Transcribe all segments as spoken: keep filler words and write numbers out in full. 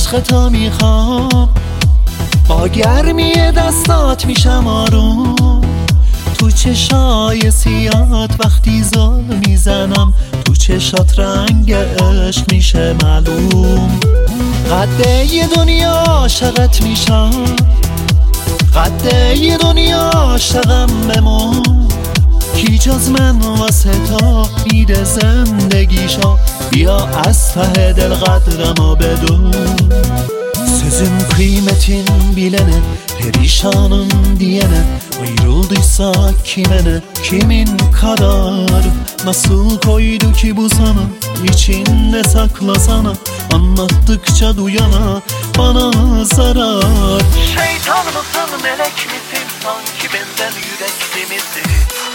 عشق تو میخوام، با گرمی دستات میشم آروم. تو چشای سیاد وقتی زل میزنم، تو چشات رنگ عشق میشه معلوم. قده ی دنیا عاشقت میشم، قده ی دنیا عاشقم بمون. کی جز من واسه تا میده زندگیشو، بیا از ته دل قدرمو بدون. Sözüm kıymetin bilene, perişanım diyene, ayrıldıysa kime ne, kimin kadar. Nasıl koydu ki bu sana, içinde saklasana, anlattıkça duyana bana zarar. Şeytan mısın, melek misin, sanki benden yürekli misin?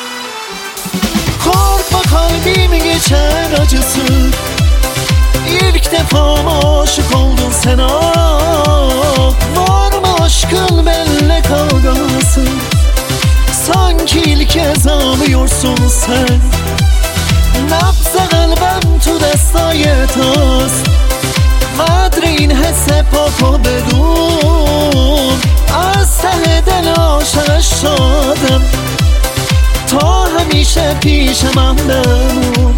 Korkma, kalbimi geçer acısı. İlk defa mı aşık oldun sen, ah? Var mı aşkın benimle kavgası? Sanki ilk kez ağlıyorsun sen. نبض قلبم تو دستای توست، قدر این حس پاکو بدون. از ته دل عاشقش شدم، تا همیشه پیش من بمون.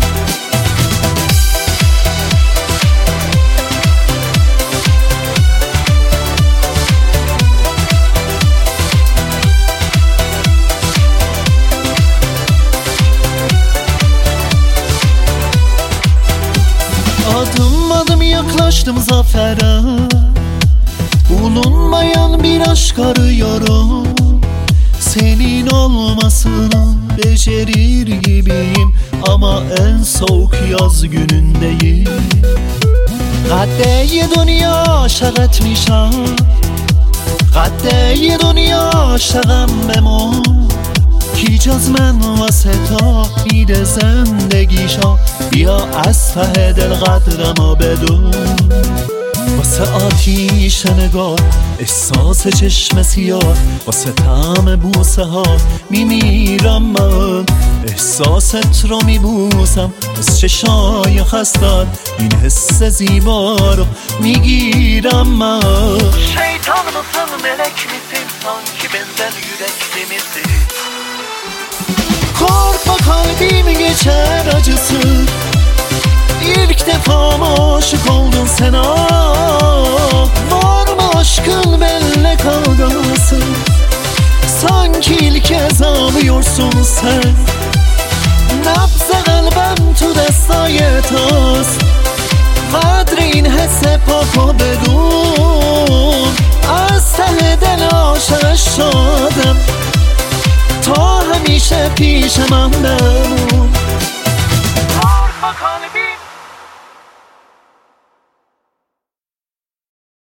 Adım adım yaklaştım zafere, bulunmayan bir aşk arıyorum. Senin olmasını becerir gibiyim, ama en soğuk yaz günündeyim. قده ی دنیا عاشقت میشم، قده ی دنیا عاشقم بمون. کی جز من واسه تا میده زندگیشو، بیا از ته دل قدرمو بدون. واسه آتیش نگاه، احساس چشم سیاه، واسه طعم بوسه ها میمیرم من. احساست رو میبوسم از چشای خستت، این حس زیبا رو میگیرم من. şeytan mısın, melek misin, sanki benden yürekli misin? Korkma, kalbimi geçer acısı. İlk defa mı aşık oldun sen, ah? Var mı aşkın benimle kavgası? Sanki ilk kez ağlıyorsun sen. نبض قلبم تو دستای توست، قدر این حس پاکو بدون. از ته دل عاشقش شدم، تا همیشه پیش من بمون.